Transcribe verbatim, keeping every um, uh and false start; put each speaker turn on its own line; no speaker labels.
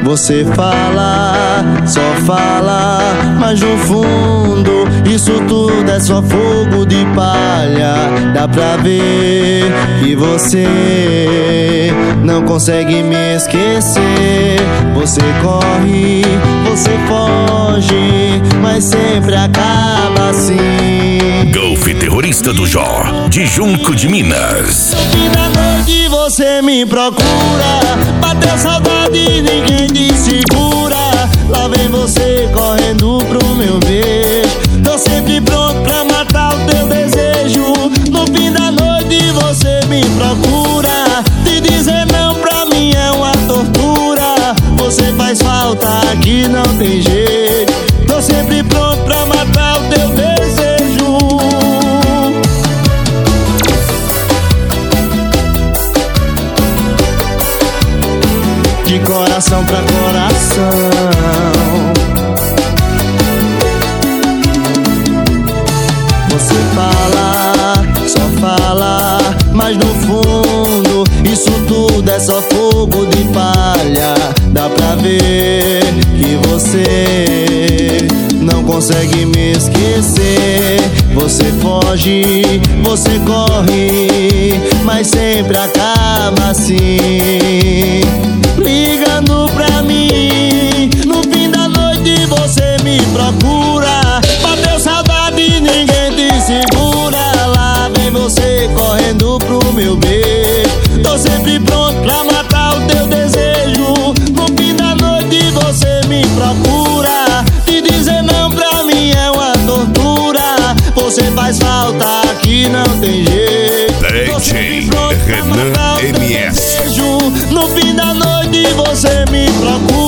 Você fala, só fala, mas no fundo isso tudo é só fogo de palha. Dá pra ver que você não consegue me esquecer. Você corre, você foge, mas sempre acaba assim.
Golf Terrorista do Jó, de Junco de Minas.
No fim da noite você me procura, bateu saudade, ninguém te segura. Lá vem você correndo pro meu beijo. Tô sempre pronto pra matar o teu desejo. No fim da noite você me procura, te dizer não pra mim é uma tortura. Você faz falta, aqui não tem jeito. Tô sempre pronto pra matar o teu desejo. De coração pra coração. Você fala, só fala, mas no fundo isso tudo é só fogo de palha. Dá pra ver que você não consegue me esquecer. Você foge, você corre, mas sempre acaba assim. Ligando pra mim, no fim da noite você me procura. Bateu saudade, ninguém te segura. Lá vem você correndo pro meu beijo. Tô sempre pronto pra matar o teu desejo. No fim da noite você me procura, te dizer não pra mim é uma tortura. Você faz falta, aqui não tem jeito.
D J Renan M S.
No fim da noite você me procura.